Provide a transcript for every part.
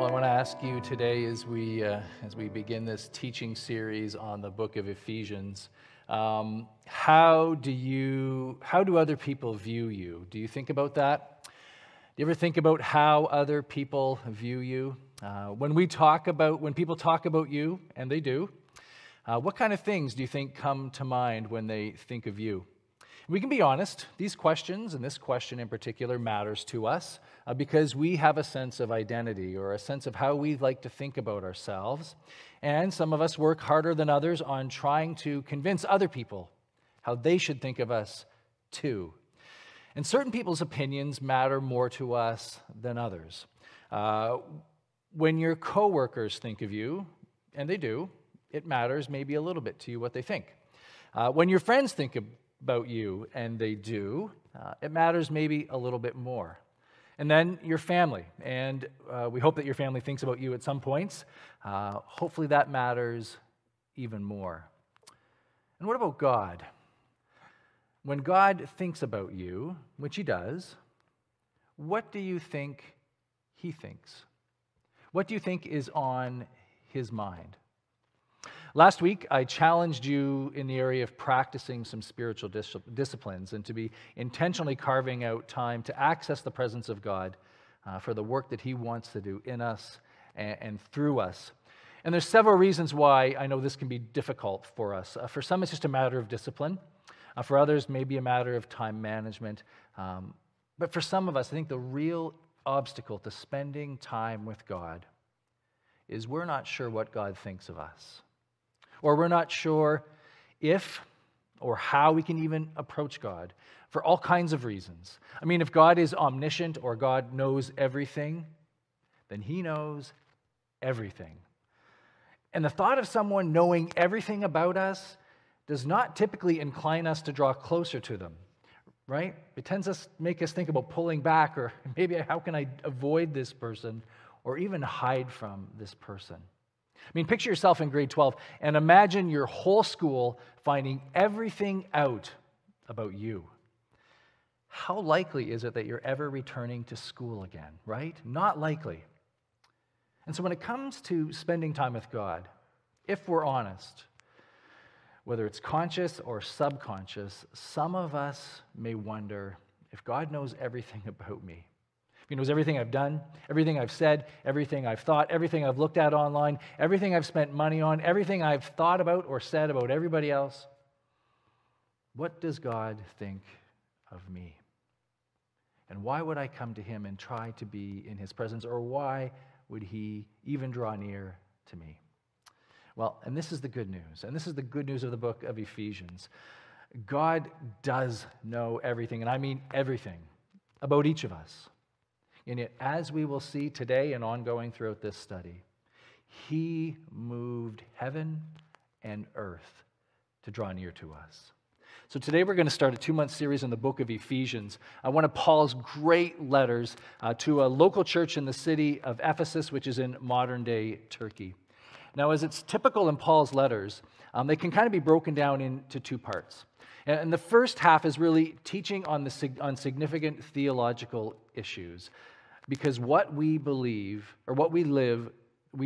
Well, I want to ask you today as we begin this teaching series on the book of Ephesians, how do other people view you? Do you think about that? Do you ever think about how other people view you? When people talk about you, and they do, what kind of things do you think come to mind when they think of you? We can be honest, these questions, and this question in particular, matters to us because we have a sense of identity or a sense of how we like to think about ourselves. And some of us work harder than others on trying to convince other people how they should think of us too. And certain people's opinions matter more to us than others. When your coworkers think of you, and they do, it matters maybe a little bit to you what they think. When your friends think about you, and they do, it matters maybe a little bit more. And then your family, and we hope that your family thinks about you at some points. Hopefully that matters even more. And what about God? When God thinks about you, which he does, what do you think he thinks? What do you think is on his mind? Last week, I challenged you in the area of practicing some spiritual disciplines and to be intentionally carving out time to access the presence of God for the work that he wants to do in us and through us. And there's several reasons why I know this can be difficult for us. For some, it's just a matter of discipline. For others, maybe a matter of time management. But for some of us, I think the real obstacle to spending time with God is we're not sure what God thinks of us. Or we're not sure if or how we can even approach God for all kinds of reasons. I mean, if God is omniscient or God knows everything, then he knows everything. And the thought of someone knowing everything about us does not typically incline us to draw closer to them, right? It tends to make us think about pulling back or maybe how can I avoid this person or even hide from this person. I mean, picture yourself in grade 12 and imagine your whole school finding everything out about you. How likely is it that you're ever returning to school again, right? Not likely. And so when it comes to spending time with God, if we're honest, whether it's conscious or subconscious, some of us may wonder if God knows everything about me. He knows everything I've done, everything I've said, everything I've thought, everything I've looked at online, everything I've spent money on, everything I've thought about or said about everybody else. What does God think of me? And why would I come to him and try to be in his presence? Or why would he even draw near to me? Well, and this is the good news. And this is the good news of the book of Ephesians. God does know everything, and I mean everything, about each of us. And yet, as we will see today and ongoing throughout this study, he moved heaven and earth to draw near to us. So today we're going to start a 2-month series in the book of Ephesians. One of Paul's great letters to a local church in the city of Ephesus, which is in modern-day Turkey. Now, as it's typical in Paul's letters, they can kind of be broken down into 2 parts. And the first half is really teaching on significant theological issues. Because what we believe, or what we live,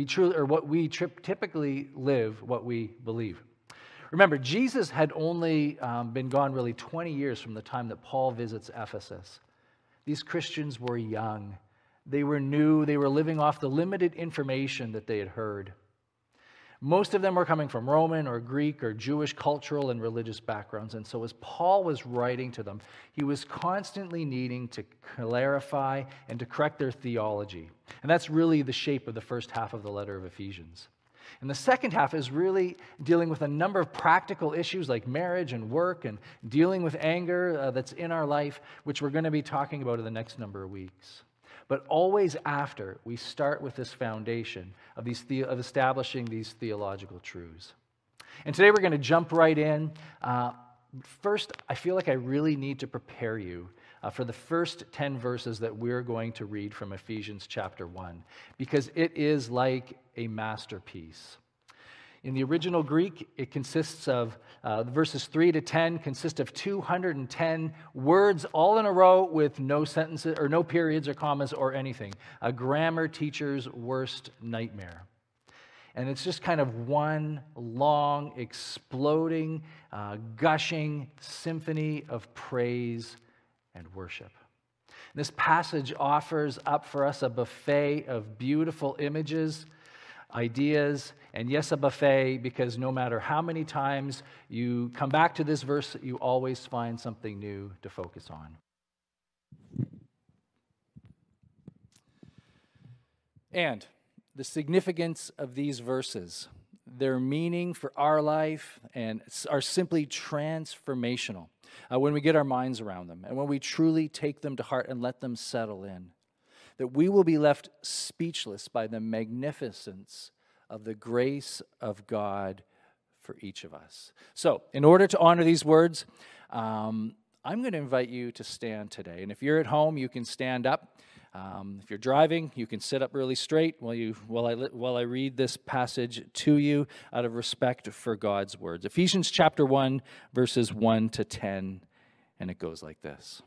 typically live what we believe. Remember, Jesus had only been gone really 20 years from the time that Paul visits Ephesus. These Christians were young. They were new. They were living off the limited information that they had heard. Most of them were coming from Roman or Greek or Jewish cultural and religious backgrounds. And so as Paul was writing to them, he was constantly needing to clarify and to correct their theology. And that's really the shape of the first half of the letter of Ephesians. And the second half is really dealing with a number of practical issues like marriage and work and dealing with anger that's in our life, which we're going to be talking about in the next number of weeks. But always after, we start with this foundation of establishing these theological truths. And today we're going to jump right in. First, I feel like I really need to prepare you for the first 10 verses that we're going to read from Ephesians chapter 1, because it is like a masterpiece. In the original Greek, it consists of, verses 3 to 10 consist of 210 words all in a row with no sentences or no periods or commas or anything. A grammar teacher's worst nightmare. And it's just kind of one long, exploding, gushing symphony of praise and worship. This passage offers up for us a buffet of beautiful images, ideas, and yes, a buffet, because no matter how many times you come back to this verse, you always find something new to focus on. And the significance of these verses, their meaning for our life, and are simply transformational when we get our minds around them and when we truly take them to heart and let them settle in. That we will be left speechless by the magnificence of the grace of God for each of us. So, in order to honor these words, I'm going to invite you to stand today. And if you're at home, you can stand up. If you're driving, you can sit up really straight while I read this passage to you out of respect for God's words. Ephesians chapter 1, verses 1 to 10, and it goes like this.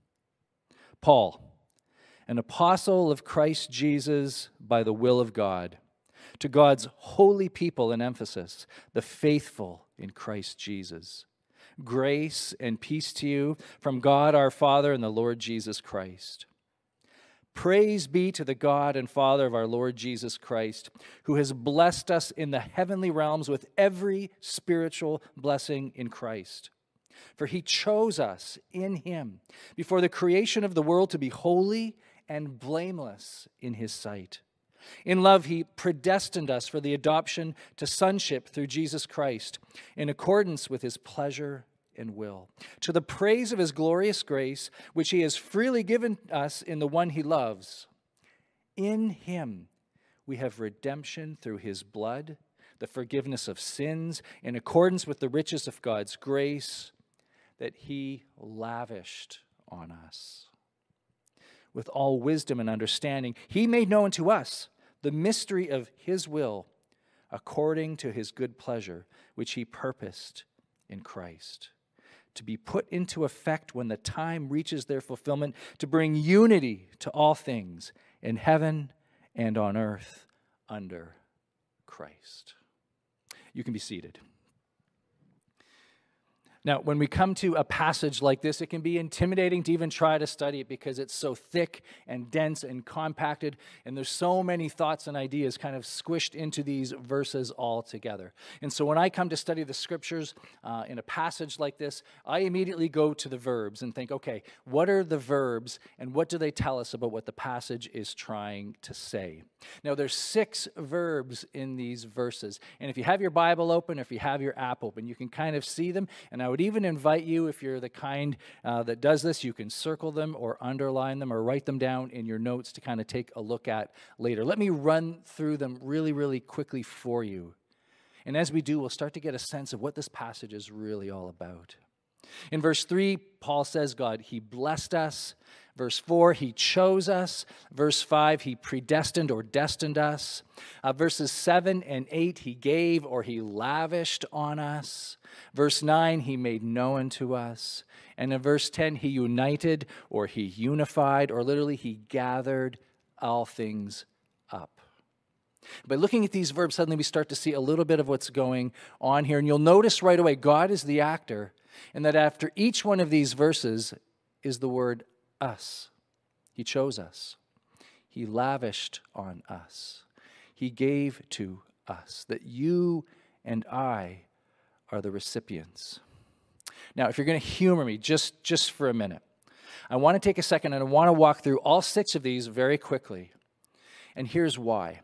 Paul, an apostle of Christ Jesus by the will of God, to God's holy people in Ephesus, the faithful in Christ Jesus. Grace and peace to you from God our Father and the Lord Jesus Christ. Praise be to the God and Father of our Lord Jesus Christ, who has blessed us in the heavenly realms with every spiritual blessing in Christ. For he chose us in him before the creation of the world to be holy and blameless in his sight. In love, he predestined us for the adoption to sonship through Jesus Christ, in accordance with his pleasure and will, to the praise of his glorious grace, which he has freely given us in the one he loves. In him we have redemption through his blood, the forgiveness of sins, in accordance with the riches of God's grace that he lavished on us. With all wisdom and understanding, he made known to us the mystery of his will, according to his good pleasure, which he purposed in Christ, to be put into effect when the time reaches their fulfillment, to bring unity to all things in heaven and on earth under Christ. You can be seated. Now, when we come to a passage like this, it can be intimidating to even try to study it because it's so thick and dense and compacted, and there's so many thoughts and ideas kind of squished into these verses all together. And so when I come to study the scriptures in a passage like this, I immediately go to the verbs and think, okay, what are the verbs and what do they tell us about what the passage is trying to say? Now, there's 6 verbs in these verses, and if you have your Bible open, or if you have your app open, you can kind of see them, and I would even invite you, if you're the kind that does this, you can circle them or underline them or write them down in your notes to kind of take a look at later. Let me run through them really, really quickly for you. And as we do, we'll start to get a sense of what this passage is really all about. In verse 3, Paul says, God, he blessed us. Verse 4, he chose us. Verse 5, he predestined or destined us. Verses 7 and 8, he gave or he lavished on us. Verse 9, he made known to us. And in verse 10, he united or he unified, or literally he gathered all things up. By looking at these verbs, suddenly we start to see a little bit of what's going on here. And you'll notice right away, God is the actor, and that after each one of these verses is the word us. He chose us. He lavished on us. He gave to us, that you and I are the recipients. Now, if you're going to humor me just for a minute, I want to take a second and I want to walk through all 6 of these very quickly. And here's why.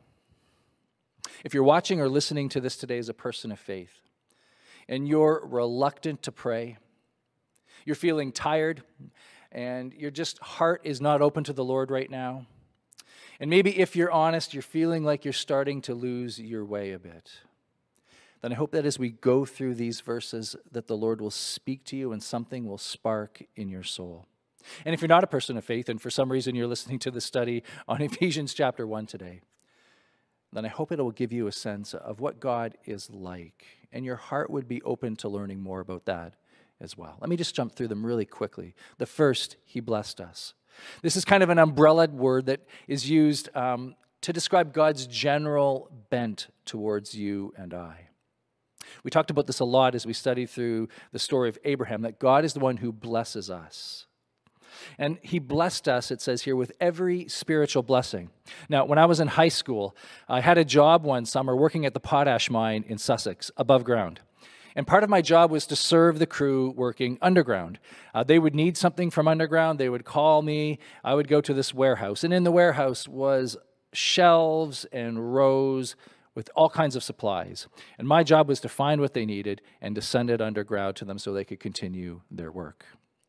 If you're watching or listening to this today as a person of faith, and you're reluctant to pray, you're feeling tired, and your heart is not open to the Lord right now, and maybe if you're honest, you're feeling like you're starting to lose your way a bit, then I hope that as we go through these verses, that the Lord will speak to you and something will spark in your soul. And if you're not a person of faith, and for some reason you're listening to the study on Ephesians chapter 1 today, then I hope it will give you a sense of what God is like, and your heart would be open to learning more about that as well. Let me just jump through them really quickly. The first, he blessed us. This is kind of an umbrella word that is used to describe God's general bent towards you and I. We talked about this a lot as we studied through the story of Abraham, that God is the one who blesses us. And he blessed us, it says here, with every spiritual blessing. Now, when I was in high school, I had a job one summer working at the potash mine in Sussex, above ground. And part of my job was to serve the crew working underground. They would need something from underground. They would call me. I would go to this warehouse. And in the warehouse was shelves and rows with all kinds of supplies. And my job was to find what they needed and to send it underground to them so they could continue their work.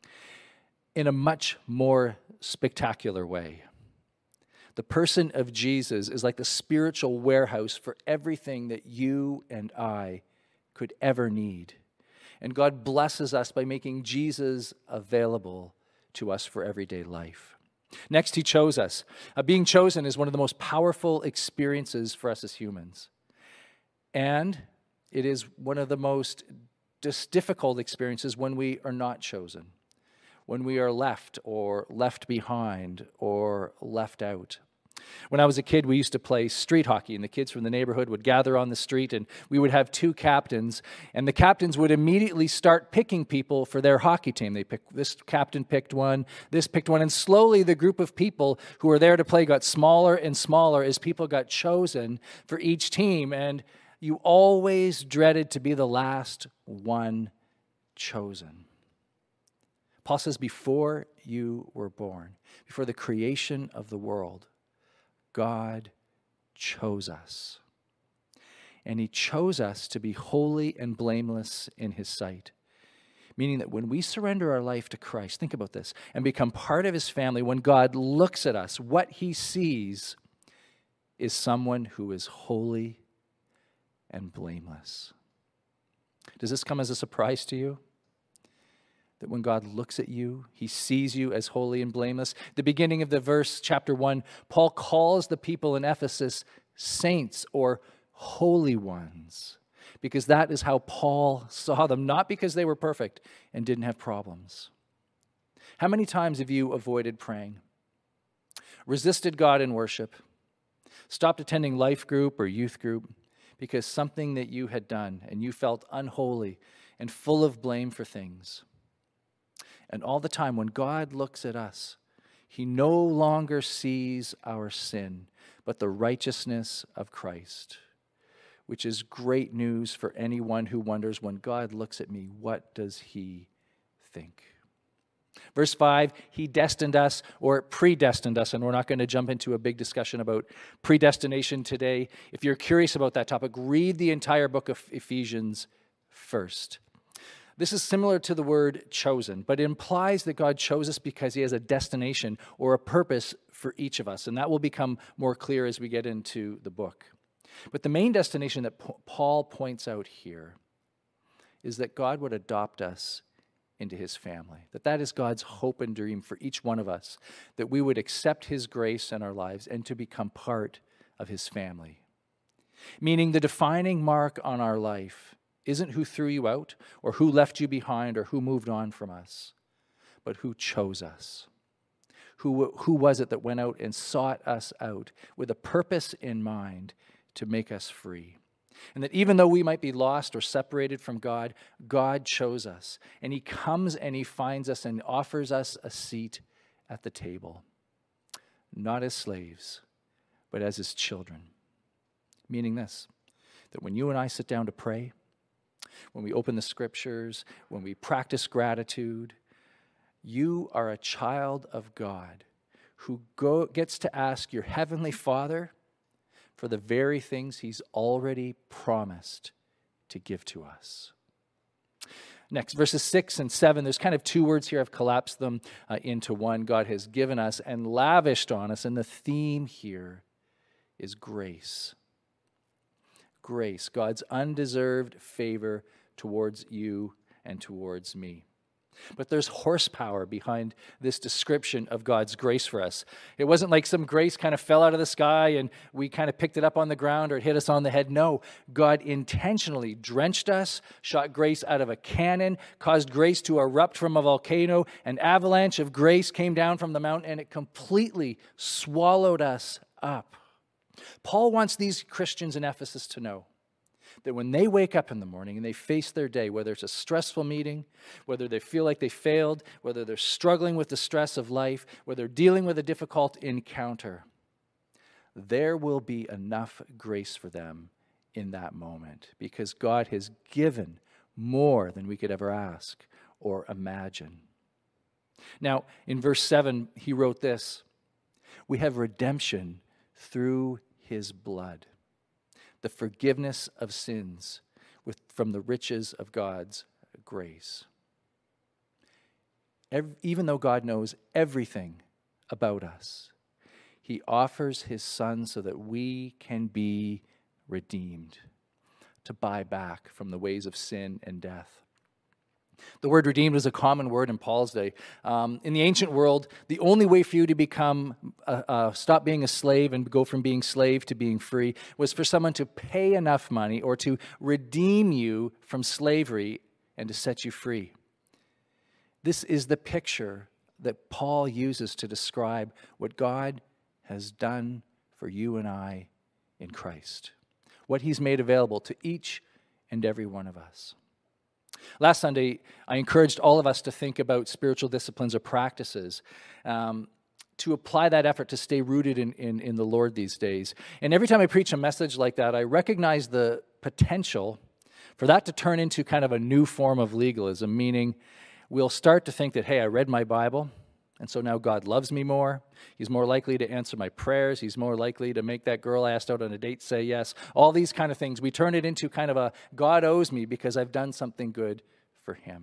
In a much more spectacular way, the person of Jesus is like the spiritual warehouse for everything that you and I could ever need. And God blesses us by making Jesus available to us for everyday life. Next, he chose us. Being chosen is one of the most powerful experiences for us as humans. And it is one of the most difficult experiences when we are not chosen, when we are left or left behind or left out. When I was a kid, we used to play street hockey, and the kids from the neighborhood would gather on the street, and we would have two captains, and the captains would immediately start picking people for their hockey team. This captain picked one, this picked one, and slowly the group of people who were there to play got smaller and smaller as people got chosen for each team, and you always dreaded to be the last one chosen. Paul says, before you were born, before the creation of the world, God chose us. And he chose us to be holy and blameless in his sight. Meaning that when we surrender our life to Christ, think about this, and become part of his family, when God looks at us, what he sees is someone who is holy and blameless. Does this come as a surprise to you? That when God looks at you, he sees you as holy and blameless. The beginning of the verse, chapter 1, Paul calls the people in Ephesus saints or holy ones, because that is how Paul saw them, not because they were perfect and didn't have problems. How many times have you avoided praying, resisted God in worship, stopped attending life group or youth group because something that you had done and you felt unholy and full of blame for things? And all the time, when God looks at us, he no longer sees our sin, but the righteousness of Christ, which is great news for anyone who wonders, when God looks at me, what does he think? Verse 5, he destined us or predestined us, and we're not going to jump into a big discussion about predestination today. If you're curious about that topic, read the entire book of Ephesians first. This is similar to the word chosen, but it implies that God chose us because he has a destination or a purpose for each of us, and that will become more clear as we get into the book. But the main destination that Paul points out here is that God would adopt us into his family, that is God's hope and dream for each one of us, that we would accept his grace in our lives and to become part of his family. Meaning the defining mark on our life isn't who threw you out or who left you behind or who moved on from us, but who chose us. Who was it that went out and sought us out with a purpose in mind to make us free? And that even though we might be lost or separated from God, God chose us. And he comes and he finds us and offers us a seat at the table. Not as slaves, but as his children. Meaning this, that when you and I sit down to pray, when we open the scriptures, when we practice gratitude, you are a child of God who gets to ask your heavenly Father for the very things he's already promised to give to us. Next, verses 6 and 7, there's kind of two words here. I've collapsed them into one. God has given us and lavished on us, and the theme here is grace. Grace, God's undeserved favor towards you and towards me. But there's horsepower behind this description of God's grace for us. It wasn't like some grace kind of fell out of the sky and we kind of picked it up on the ground or it hit us on the head. No, God intentionally drenched us, shot grace out of a cannon, caused grace to erupt from a volcano. An avalanche of grace came down from the mountain and it completely swallowed us up. Paul wants these Christians in Ephesus to know that when they wake up in the morning and they face their day, whether it's a stressful meeting, whether they feel like they failed, whether they're struggling with the stress of life, whether they're dealing with a difficult encounter, there will be enough grace for them in that moment because God has given more than we could ever ask or imagine. Now, in verse 7, he wrote this: "We have redemption through his blood, the forgiveness of sins from the riches of God's grace." Even though God knows everything about us, he offers his Son so that we can be redeemed, to buy back from the ways of sin and death. The word redeemed was a common word in Paul's day. In the ancient world, the only way for you to stop being a slave and go from being slave to being free was for someone to pay enough money or to redeem you from slavery and to set you free. This is the picture that Paul uses to describe what God has done for you and I in Christ, what he's made available to each and every one of us. Last Sunday, I encouraged all of us to think about spiritual disciplines or practices, to apply that effort to stay rooted in the Lord these days. And every time I preach a message like that, I recognize the potential for that to turn into kind of a new form of legalism, meaning we'll start to think that, hey, I read my Bible, and so now God loves me more. He's more likely to answer my prayers. He's more likely to make that girl I asked out on a date say yes. All these kind of things. We turn it into kind of a God owes me because I've done something good for him.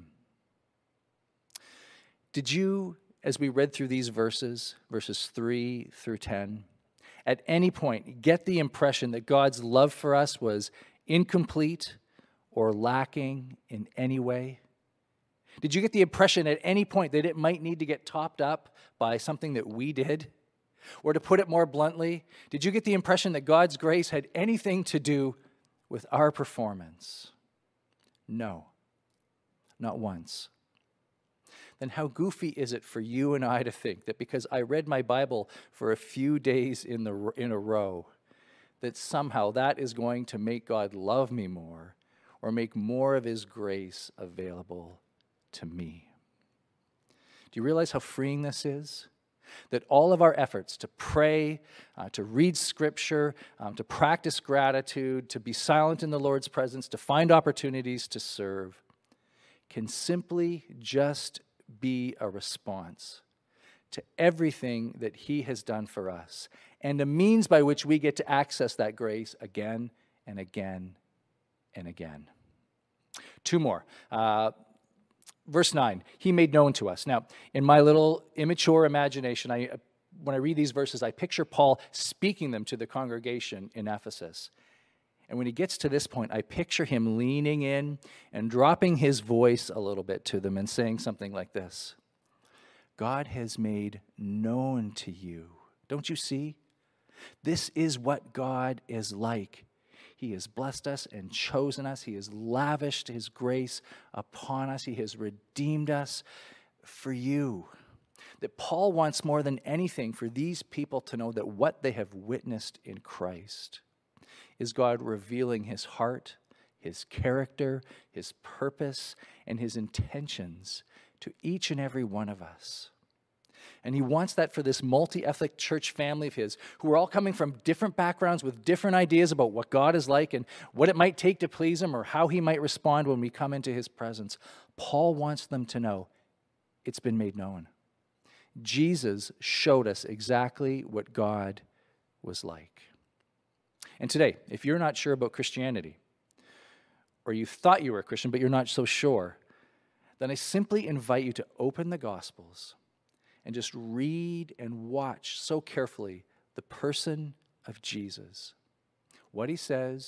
Did you, as we read through these verses 3 through 10, at any point get the impression that God's love for us was incomplete or lacking in any way? Did you get the impression at any point that it might need to get topped up by something that we did? Or to put it more bluntly, did you get the impression that God's grace had anything to do with our performance? No, not once. Then how goofy is it for you and I to think that because I read my Bible for a few days in a row, that somehow that is going to make God love me more or make more of his grace available to me? Do you realize how freeing this is? That all of our efforts to pray, to read Scripture, to practice gratitude, to be silent in the Lord's presence, to find opportunities to serve, can simply just be a response to everything that he has done for us, and a means by which we get to access that grace again and again and again. Two more. Verse 9, he made known to us. Now, in my little immature imagination, when I read these verses, I picture Paul speaking them to the congregation in Ephesus. And when he gets to this point, I picture him leaning in and dropping his voice a little bit to them and saying something like this: God has made known to you. Don't you see? This is what God is like. He has blessed us and chosen us. He has lavished his grace upon us. He has redeemed us for you. That Paul wants more than anything for these people to know that what they have witnessed in Christ is God revealing his heart, his character, his purpose, and his intentions to each and every one of us. And he wants that for this multi-ethnic church family of his, who are all coming from different backgrounds with different ideas about what God is like and what it might take to please him or how he might respond when we come into his presence. Paul wants them to know it's been made known. Jesus showed us exactly what God was like. And today, if you're not sure about Christianity, or you thought you were a Christian but you're not so sure, then I simply invite you to open the Gospels and just read and watch so carefully the person of Jesus, what he says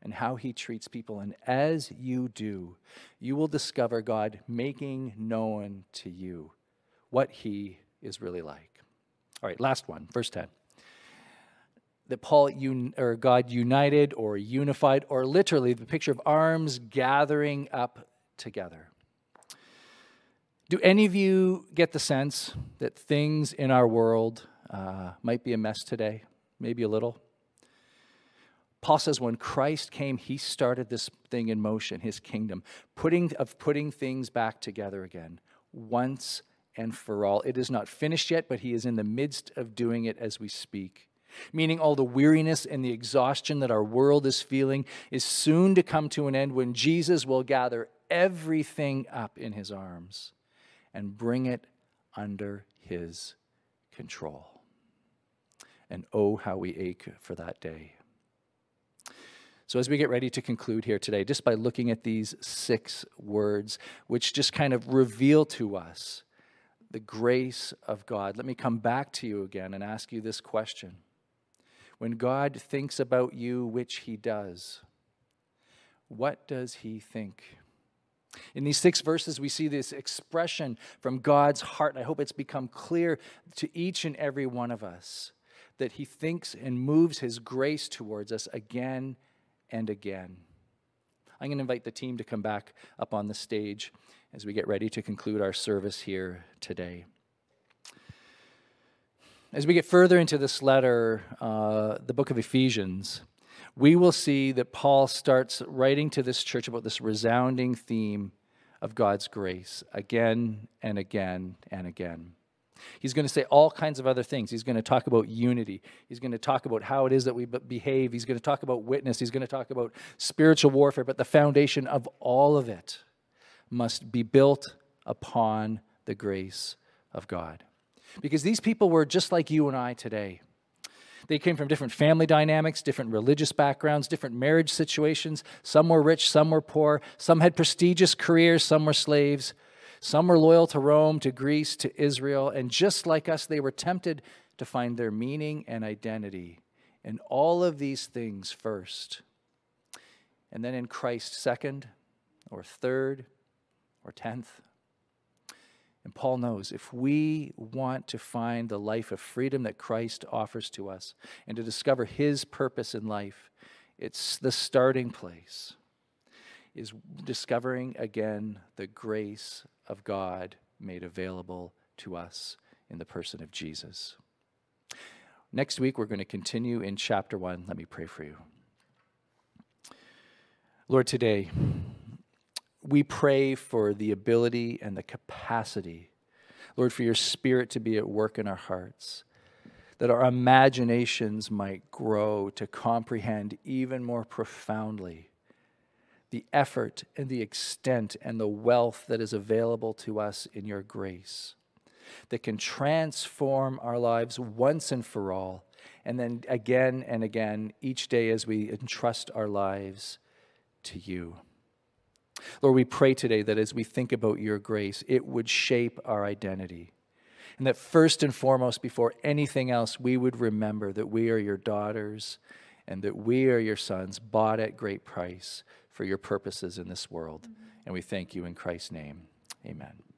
and how he treats people. And as you do, you will discover God making known to you what he is really like. All right, last one, verse 10. That God united or unified, or literally the picture of arms gathering up together. Do any of you get the sense that things in our world might be a mess today? Maybe a little. Paul says when Christ came, he started this thing in motion, his kingdom, putting things back together again, once and for all. It is not finished yet, but he is in the midst of doing it as we speak. Meaning all the weariness and the exhaustion that our world is feeling is soon to come to an end when Jesus will gather everything up in his arms and bring it under his control. And oh, how we ache for that day. So as we get ready to conclude here today, just by looking at these 6 words, which just kind of reveal to us the grace of God, let me come back to you again and ask you this question. When God thinks about you, which he does, what does he think? In these 6 verses, we see this expression from God's heart, and I hope it's become clear to each and every one of us that he thinks and moves his grace towards us again and again. I'm going to invite the team to come back up on the stage as we get ready to conclude our service here today. As we get further into this letter, the book of Ephesians, we will see that Paul starts writing to this church about this resounding theme of God's grace again and again and again. He's going to say all kinds of other things. He's going to talk about unity. He's going to talk about how it is that we behave. He's going to talk about witness. He's going to talk about spiritual warfare. But the foundation of all of it must be built upon the grace of God. Because these people were just like you and I today. They came from different family dynamics, different religious backgrounds, different marriage situations. Some were rich, some were poor. Some had prestigious careers, some were slaves. Some were loyal to Rome, to Greece, to Israel. And just like us, they were tempted to find their meaning and identity in all of these things first. And then in Christ second, or third, or 10th. And Paul knows if we want to find the life of freedom that Christ offers to us and to discover his purpose in life, it's the starting place is discovering again the grace of God made available to us in the person of Jesus. Next week, we're going to continue in chapter 1. Let me pray for you. Lord, today, we pray for the ability and the capacity, Lord, for your Spirit to be at work in our hearts, that our imaginations might grow to comprehend even more profoundly the effort and the extent and the wealth that is available to us in your grace, that can transform our lives once and for all, and then again and again, each day as we entrust our lives to you. Lord, we pray today that as we think about your grace, it would shape our identity. And that first and foremost, before anything else, we would remember that we are your daughters and that we are your sons, bought at great price for your purposes in this world. And we thank you in Christ's name. Amen.